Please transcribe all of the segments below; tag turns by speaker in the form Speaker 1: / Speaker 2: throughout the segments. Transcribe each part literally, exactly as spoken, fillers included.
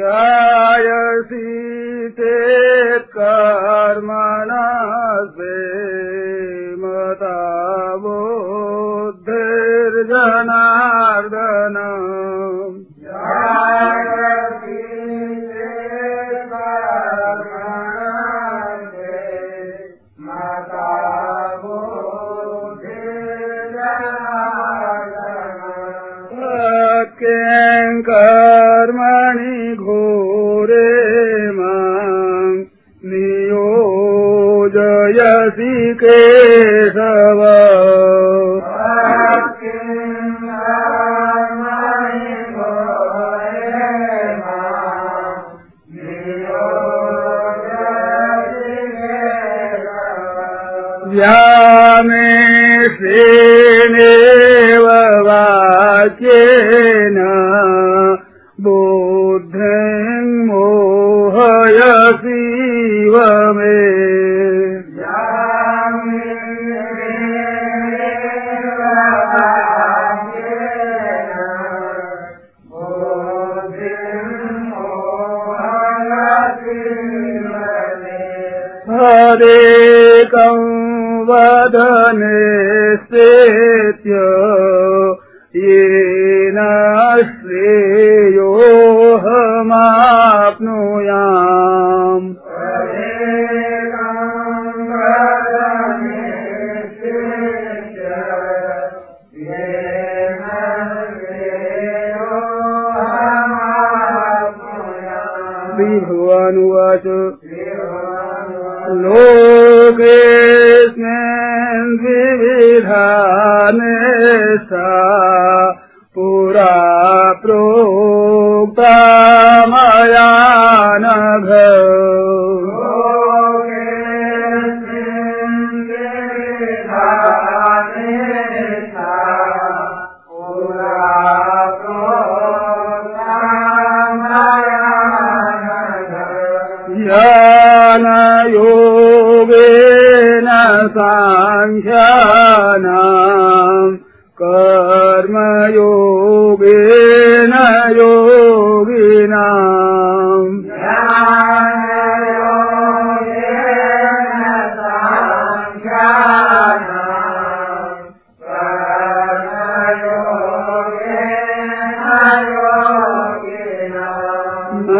Speaker 1: ध्यायसि चेत् कर्मणस्ते मता बुद्धिर्जनार्दन कर्मणि घोरे मां नियोजयसि केशव व्यामेशेनेव वाक्येन बुद्धिं मोहयसीव मे हरेकं वदने स्थित्य येन श्रेयोऽहमाप्नुयाम् श्रीभगवानुवाच लोकेऽस्मिन् द्विविधाने सा पुरा प्रोक्ता मया नघ योगेन सांख्यानां कर्मयोगेन योगिनां न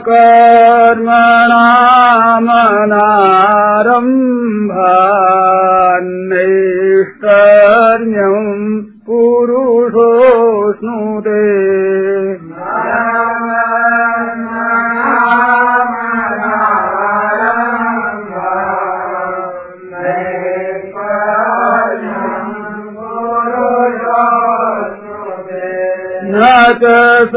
Speaker 1: कर्मणामनारम्भान्नैष्कर्म्यम् पुरुषोऽश्नुते न च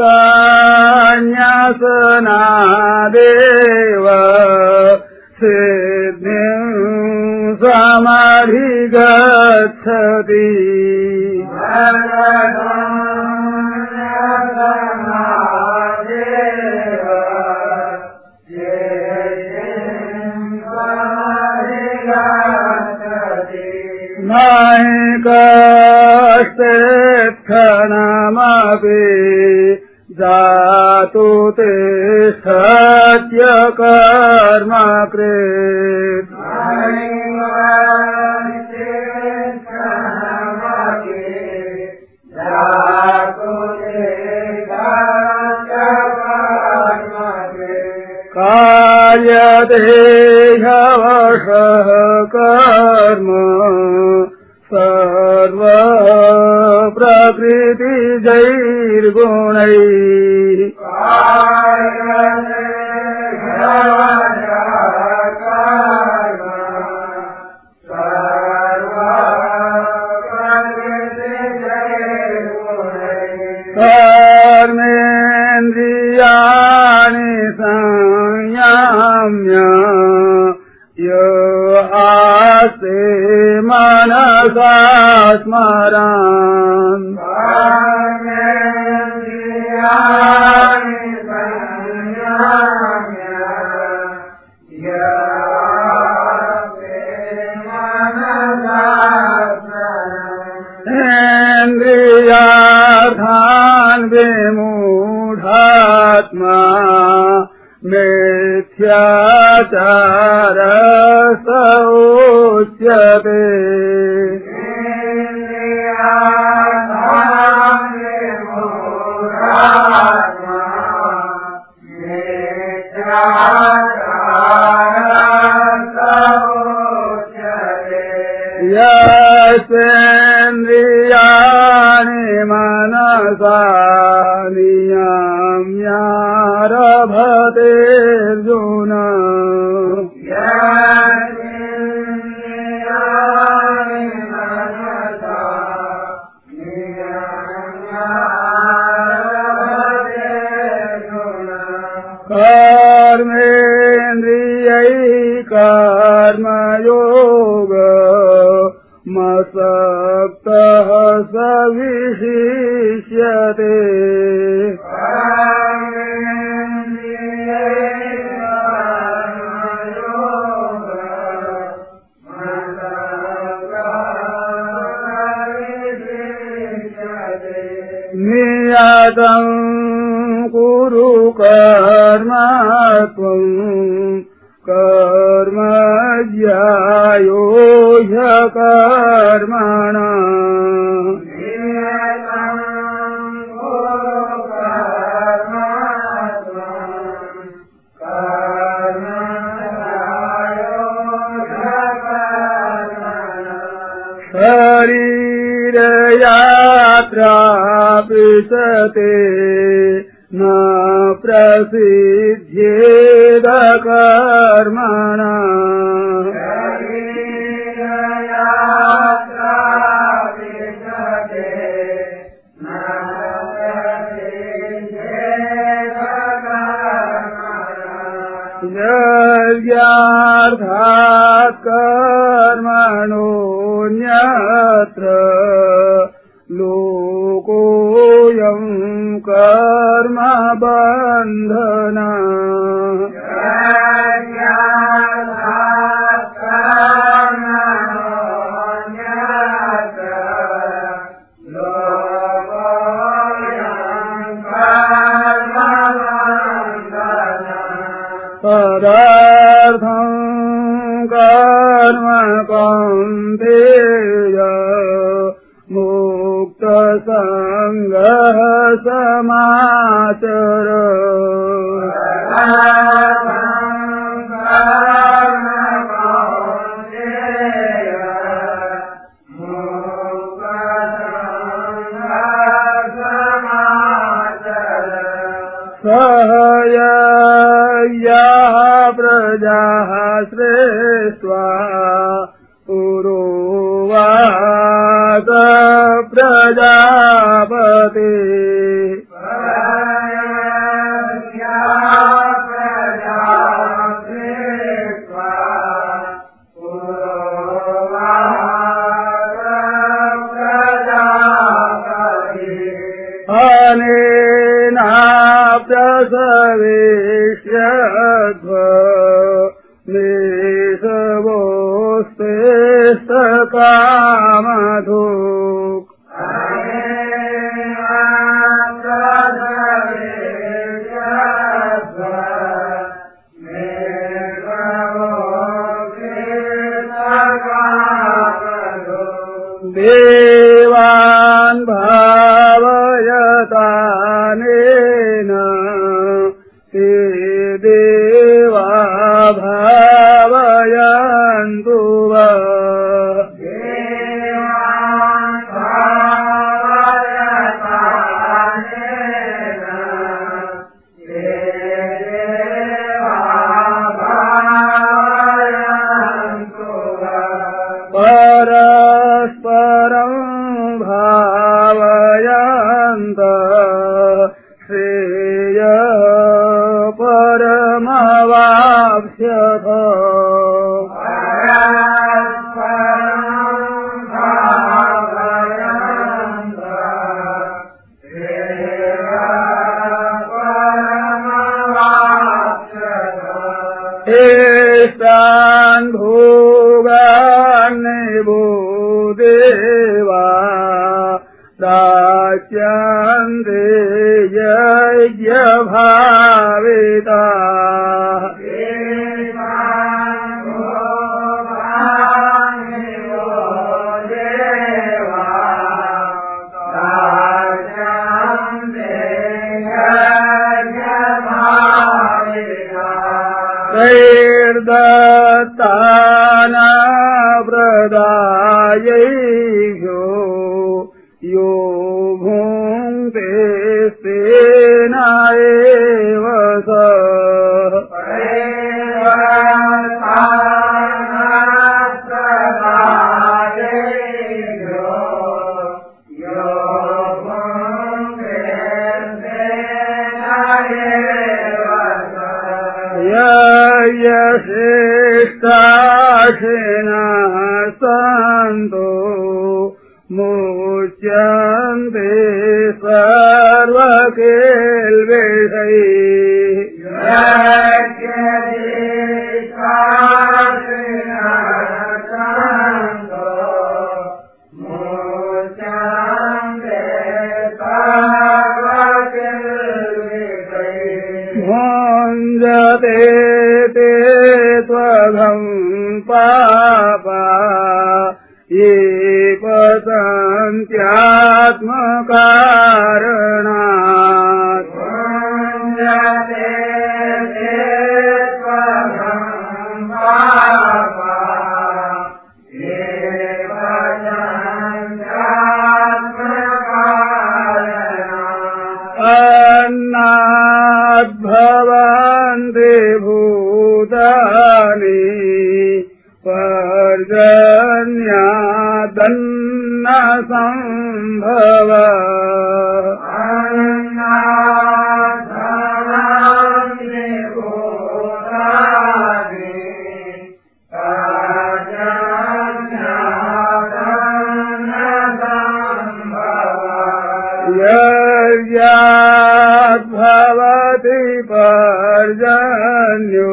Speaker 1: संन्यासनादेव सिद्धिं समधिगच्छति नहि कश्चित्क्षणमपि जातु तिष्ठत्य कर्म कृत् कार्यदेहवशः कर्म सर्व प्रकृतिजैर्गुणैः कर्मेन्द्रियाणि संयम्य यो आस्ते मनसा स्मरन् इन्द्रियार्थान् विमूढात्मा मिथ्याचारस उच्यते यस्येन्द्रियाणि मनसा नियम्यारभते अर्जुन कर्मेन्द्रियै कर्मयोग मसक्तः स विशिष्यते नियतं कुरु कर्म त्वं कर्म ज्यायो ह्यकर्मणा शरीरयात्रापिसते न प्रसिद्ध्येद कर्मणा यज्ञार्थात् कर्मणोऽन्यत्र लोकोऽयं कर्म बन्धना तदर्थं कर्म कौन्तेय मुक्तसङ्गः समाचर सहयज्ञः प्रजाः श्रेष्ठा पुरोवाच प्रजापते अनेनाप्यसवेष्यध्व मेषवोस्ते सकामधुक् देवान् भावयतानेन ते देवा भावयन्तु वा परस्परं भावयन्त श्रेय परमवाप्स्यथ एतान् भोगान् वो देवा दास्यन्ते यज्ञभाविता तैर्दत्ताना प्रदायैषो यो भुङ्क्ते स्तेन एव स यशेष्टाशिनः सन्तो मुच्यन्ते सर्वकिल्बिषैः भुञ्जते ते त्वघं पापा ये पतन्त्यात्मकारणात् भुञ्जते ते त्वघं पापा ये पतन्त्यात्मकारणात् अन्नाद्भवन्ति भूतानि पर्जन्यादन्न सम्भव अन्नाद्भवन्ति भूतानि पर्जन्यादन्न सम्भव यज्ञाद्भवति पर्जन्यो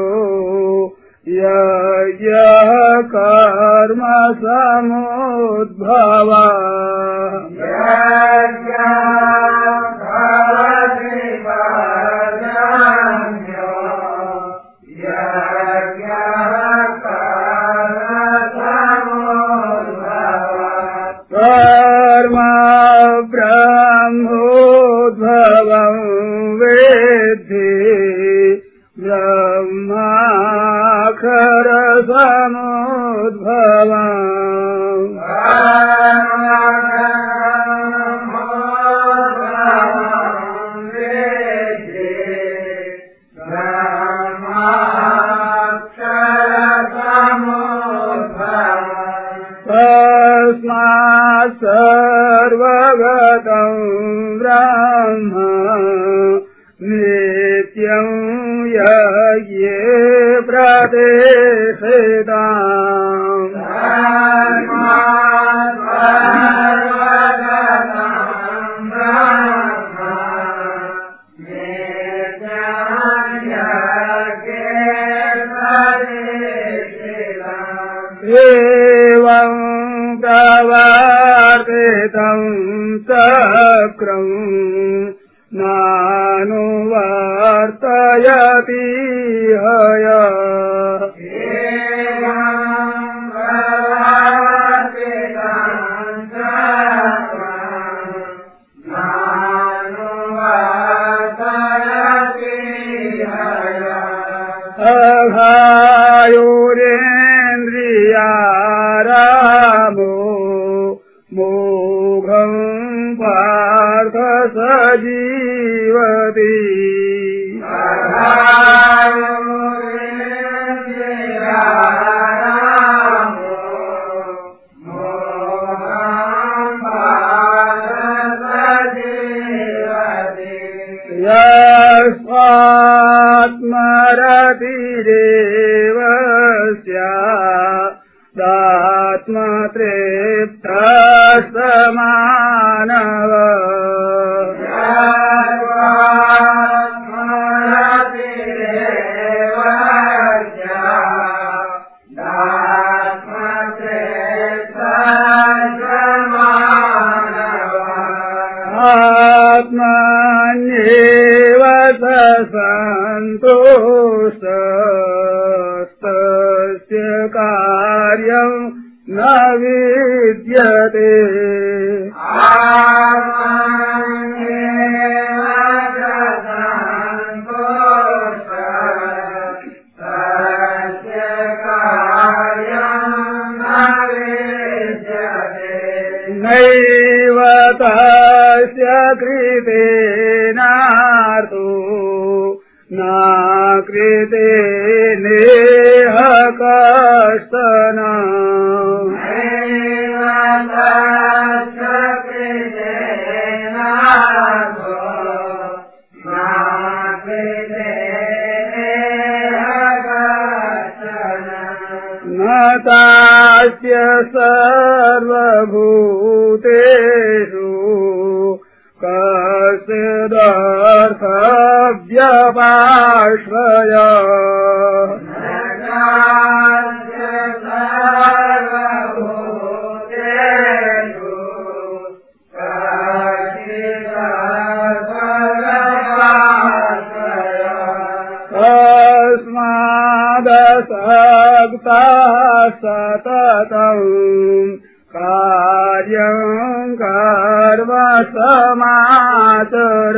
Speaker 1: यज्ञः कर्म समुद्भव यज्ञाद्भवति पर्जन्यो यज्ञः कर्म समुद्भव कर्म ब्रह्मोद्भवं वेद्धि ब्रह्माक्षरसमुद्भवम् तस्मात् सर्वगतं ब्रह्म नित्यं यज्ञे प्रतिष्ठितम् एवं प्रवर्तितं चक्रम् नानुवर्तयति हय अघायुरेन्द्रियारामो मोघं पार्थ सजीवति यस्मात्मरतिरेव स्यादात्मतृप्तस्तमानव आत्मन्येव दोषस्तस्य कार्यम् न विद्यते नैव तस्य कृतेनार्तो न कृते नेह कश्चन न तास्य सर्वभूतेषु कश्चिदर्थव्यपाश्रय तस्मादसक्तः सततम् कार्यम् कर्म समाचर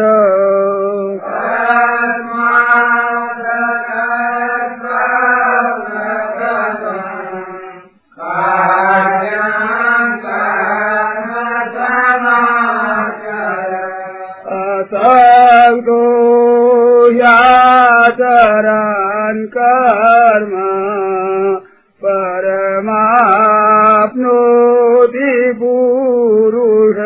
Speaker 1: असक्तो ह्याचरन् कर्म परमाप्नोति पुरुष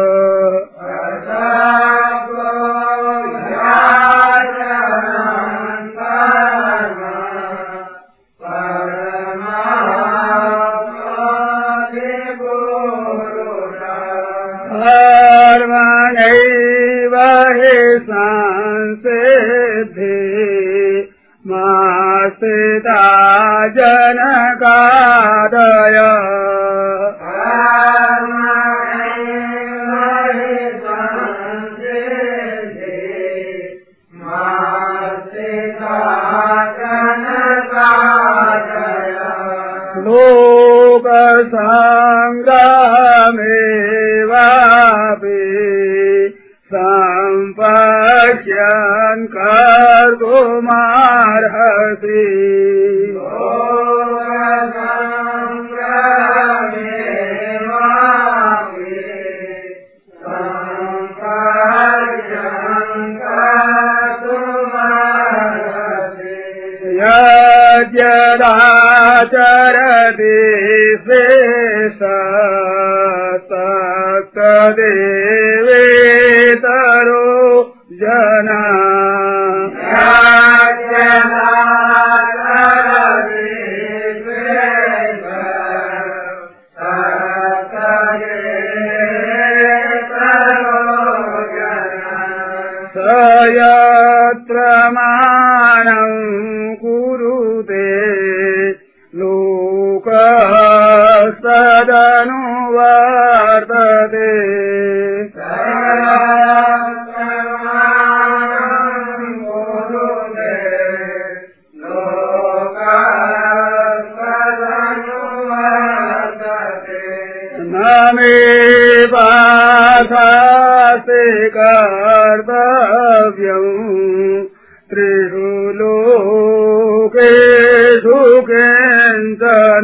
Speaker 1: कर्मणैव हि संसिद्धि मास्थिता जनकादय लोकसङ्ग्रहमेवापि सम्पश्यन् कर्तुमर्हसि यद्यदाचरति तदेवेतरो जना स यत्र मानं कुरुते लोकः सदनुवर्तते न मे पार्थास्ते कर्तव्यम् त्रिषु लोकेषु किञ्चन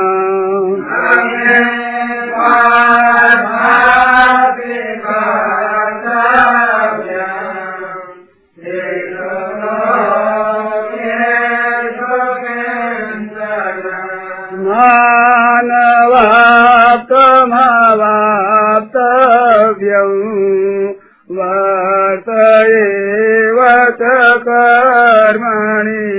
Speaker 1: मानवाप्तमवाप्तव्यम् वर्त एव च कर्मणि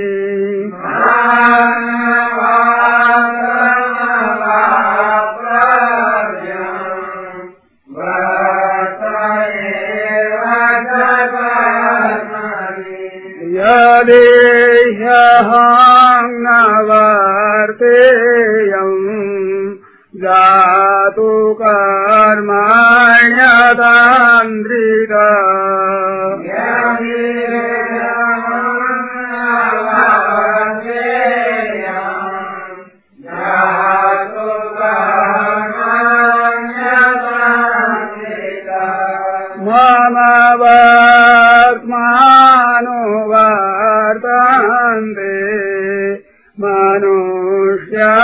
Speaker 1: यदेह्यहं न वर्तेयम् जातु कर्मण्यतान्द्रिता प्रजान्ते मनुष्या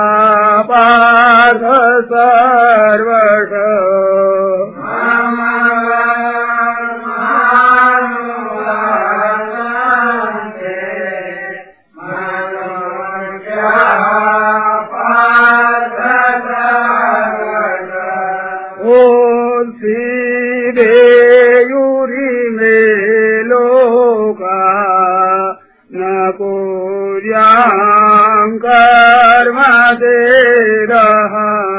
Speaker 1: पार्थ सर्वशः देयुरिमे लोका न कुर्यां कर्म तेरः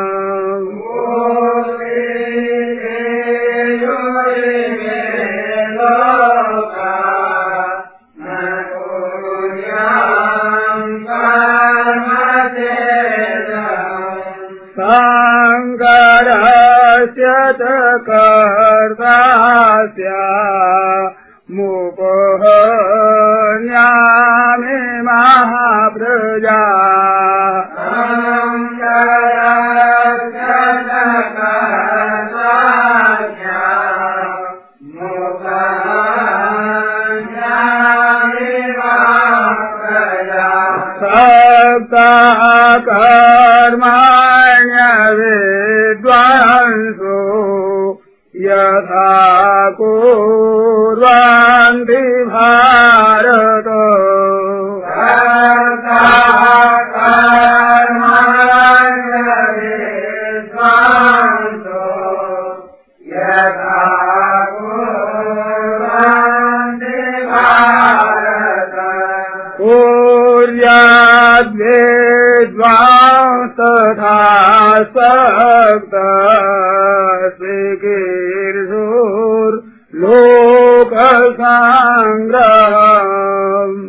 Speaker 1: संकरस्य च कर्तास्य मुपहन्यामि महाप्रजा कर्माण्य विद्वांसो यथा कुर्वन्ति भारत कर्माण्य विद्वांसो यथा कुर्वन्ति भारत कुर्याद्विद्वांस तथा सक्तस्वीकीर्षुर् लोकसङ्ग्रहम्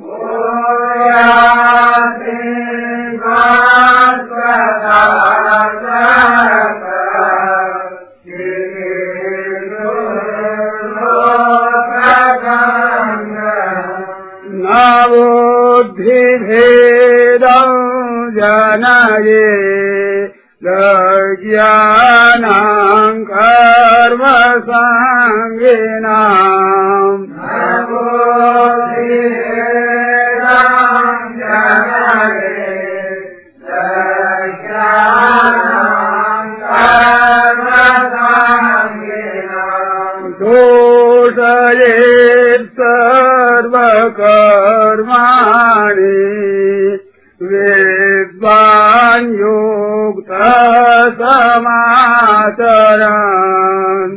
Speaker 1: नवोद्धिभेदं जनये ज्ञानां कर्म संगिनाम् दोषयेत् सर्वकर्माणि विद्वान् युक्तः समाचरन्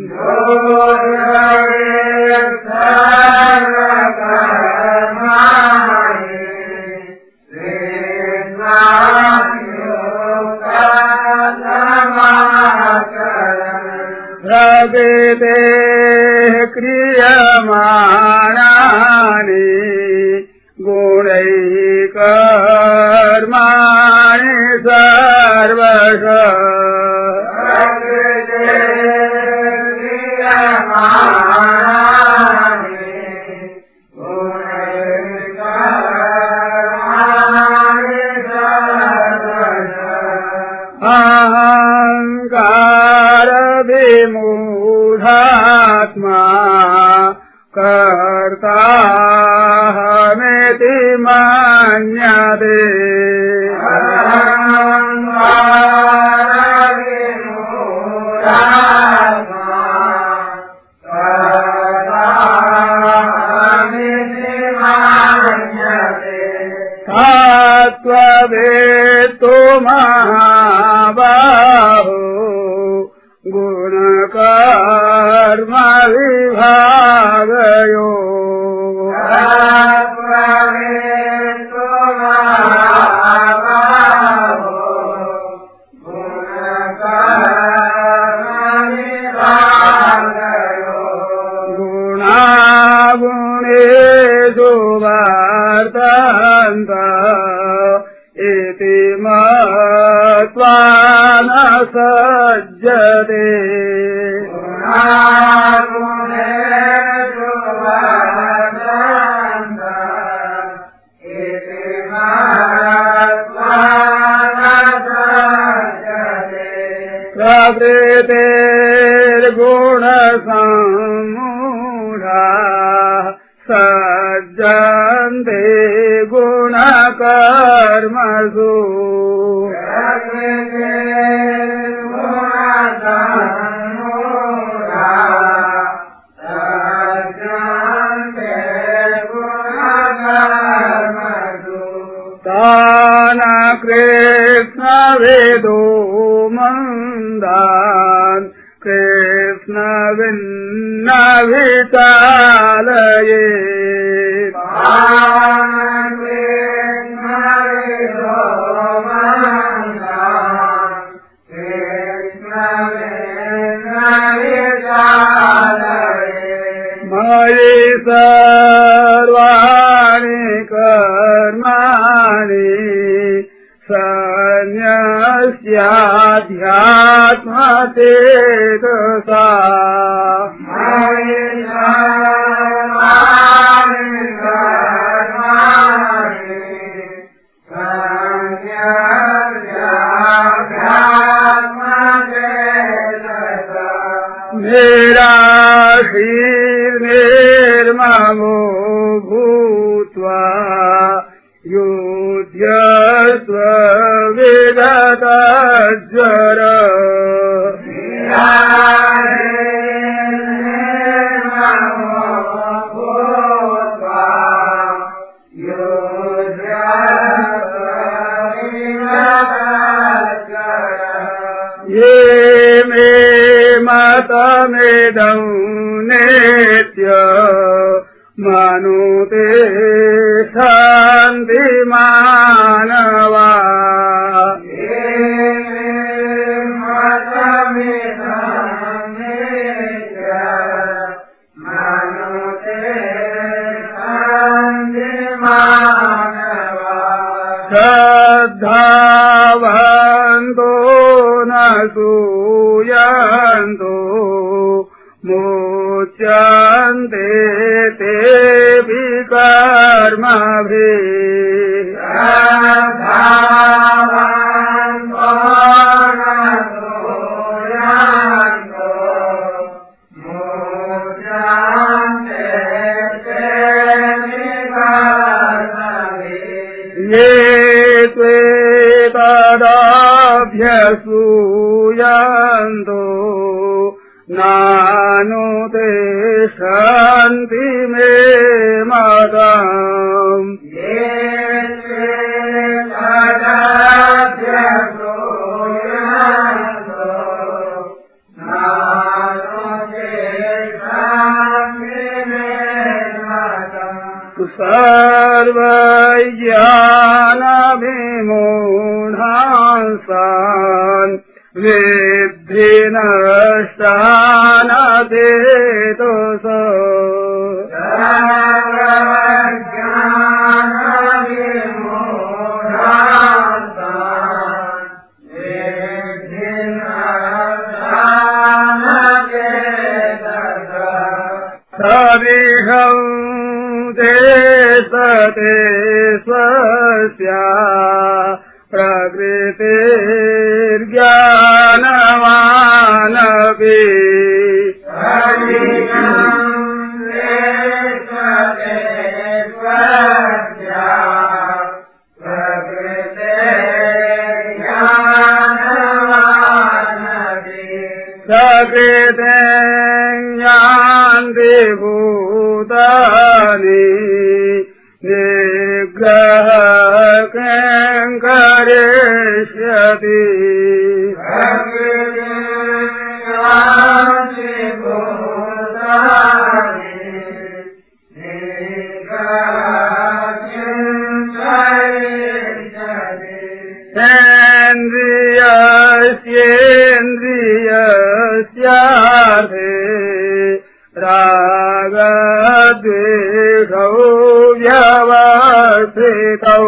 Speaker 1: प्रकृतेः क्रियमाणानि गुणैः कर्माणि सर्वशः अहंकार विमूढात्मा कर्ताहमेति मन्यते तत्त्ववेत्तो महाबाहो गुणकर्म विभागयो गुणागुणेषु वर्तन्त इति मत्वा न सज्जते प्रकृतेर्गुणसम्मूढा सज्जन्ते गुणकर्मसु तान कृष्ण वेदो मंदान कृष्ण विन्न विचालये मयि सर्वाणि कर्माणि सन्न्यस्याध्यात्मचेतसा निर्ममो भूत्वा युध्यस्व विगतज्वर ये मे मतमेदं नेत्य मनुते शान्ति मानवा श्रद्धावन्तो न सूयन्तो मुच्यन्ते ते विकर्मभिः ये त्वेतदाभ्यसूयन्तो नानुते शान्ति मे मतम् सर्वज्ञानविमूढांसान् विद्धि नष्टानचेतस सदिशं ते सते स्वस्या प्रकृतिर्ज्ञानवानपि प्रकृते ज्ञान्ति भूतानि निग्रह किं करिष्यति इन्द्रियस्येन्द्रियस्यार्थे रागद्वेषौ व्यवस्थितौ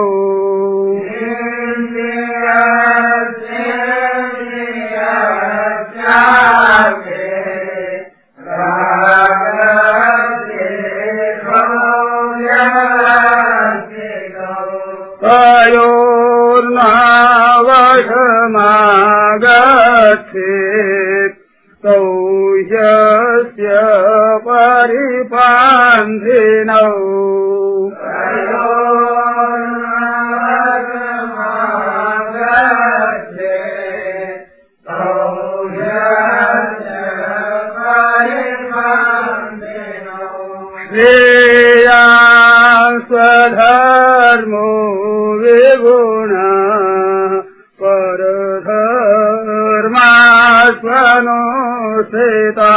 Speaker 1: तयोर्नावशमागच्छेत् तौ ह्यस्य परिपान्धिनौ विगुणा परधर्मास्वनुष्ठिता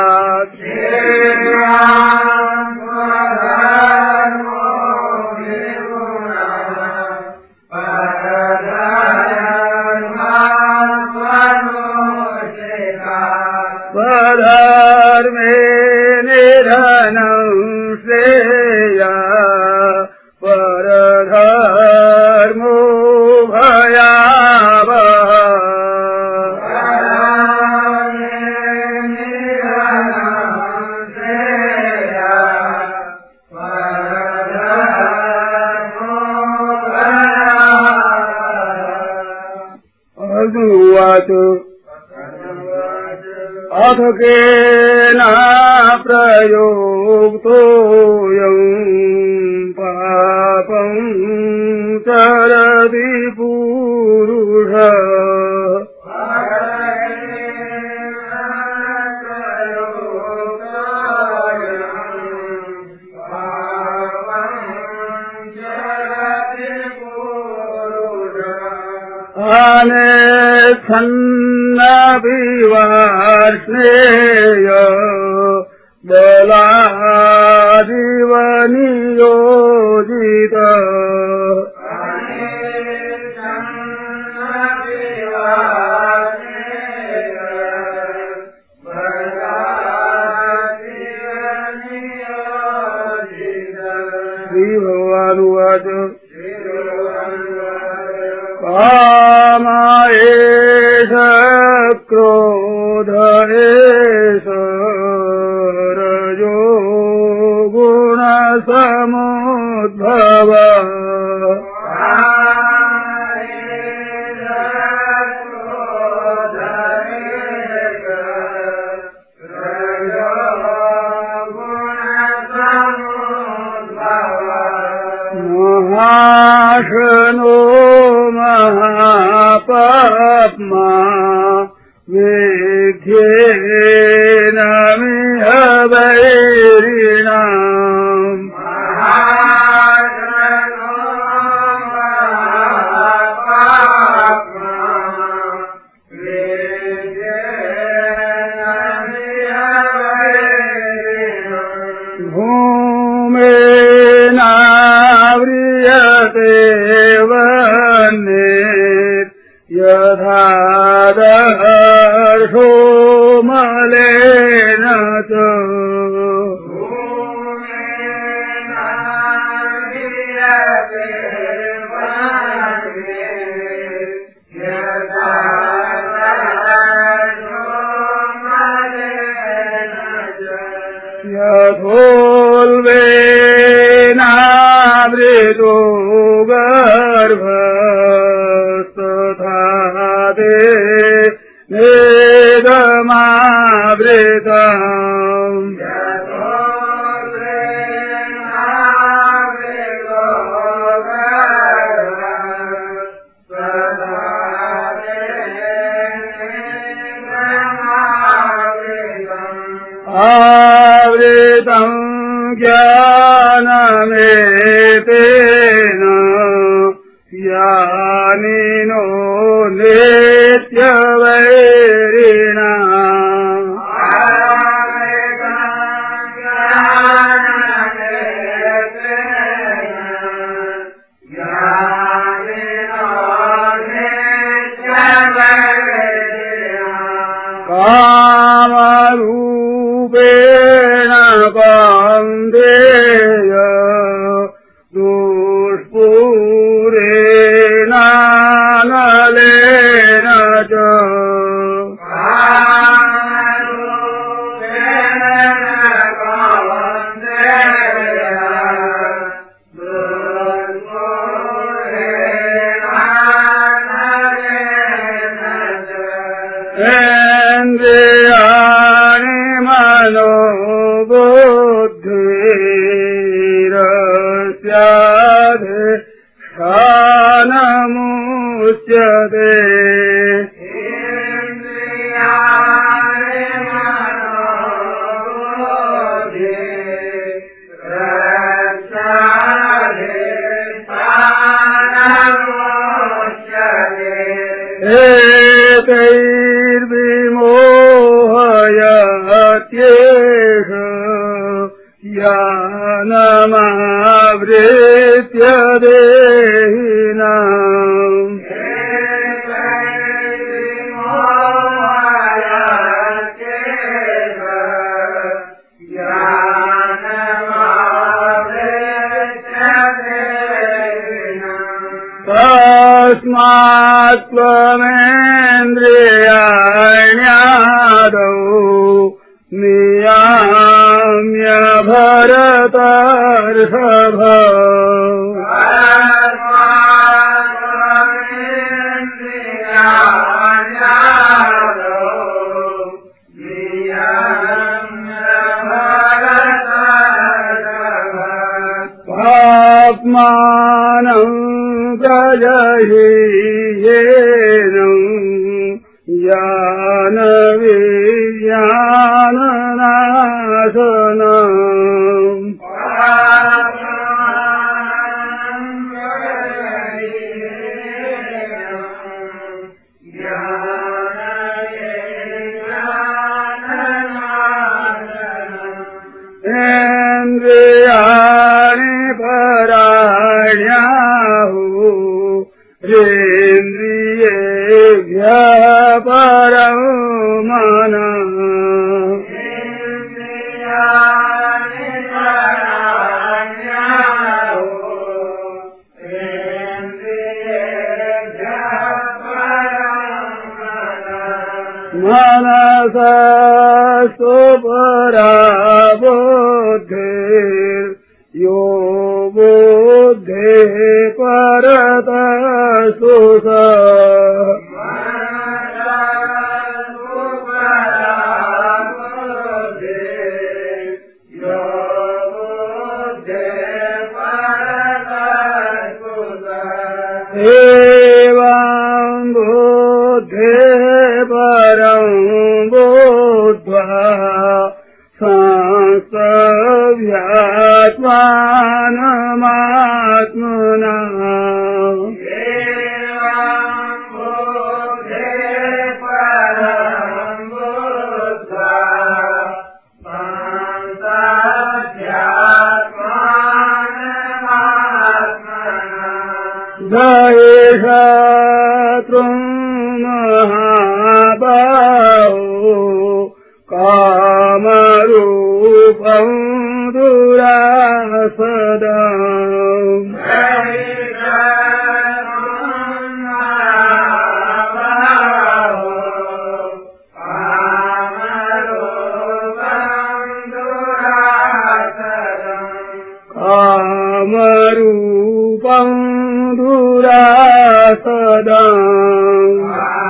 Speaker 1: स्वधर्मे निधनं श्रेया परधर्मो भयावः अर्जुनोवाच अथ केन प्रयोक्तोऽयम् पापं चरति पुरुषः अनेच्छन्नपि वार्ष्णेय बलादिव नियोजित श्रीभगवानुवाच काम एष क्रोध एष रजो गुणसमुद्भव महाशनो महापाप्मा विध्येन मिह वैरिणाम् भूमेनाव्रियते वह्निर् यथा दर्शो मलेन च यथोल्बेनावृतो गर्भस्तथा ते नेदमावृतम् आवृतं ज्ञानमेतेन यानिनो नित्यवैरिणा कामरूपेण कौन्तेय दुष्पूरेणानलेन च इन्द्रियाणि मनोबुद्धिरस्याधिष्ठानमुच्यते तस्मात् त्वमेन्द्रियाण्यादौ नियाम्य भरतर्षभ पाप्मानं प्रजहीयेनं ज्ञानविज्ञाननाशनम् इन्द्रियाणि पराण्याहु इन्द्रियेभ्यः परं मनः मनसस्तु परा बुद्धिर्यो बुद्धेः परतस्तु सः एवं बुद्धेः परं बुद्ध्वा संस्तभ्यात्मानमात्मना जयशत्रुं महाबाहो कामरूपं दुरासदम् कामरूपं दुरासदम्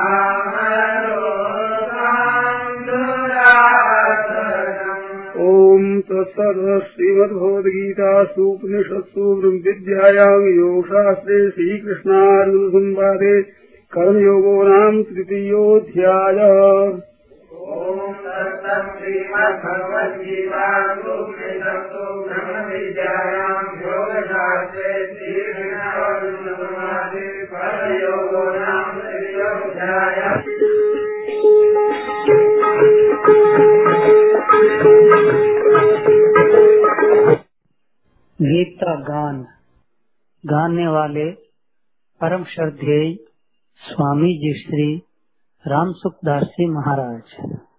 Speaker 1: ओम तत्सत् श्रीमद्भगवद्गीतासु उपनिषत्सु ब्रह्मविद्यायां योगशास्त्रे श्रीकृष्णार्जुन संवादे कर्मयोगो नाम तृतीयोऽध्यायः।
Speaker 2: ओम तत्सत् श्रीमद्भगवद्गीतासु उपनिषत्सु ब्रह्मविद्यायां योगशास्त्रे श्रीकृष्णार्जुन संवादे कर्मयोगो नाम तृतीयोऽध्यायः।
Speaker 3: गीत का गान गाने वाले परम श्रद्धेय स्वामी जी श्री रामसुखदास जी महाराज।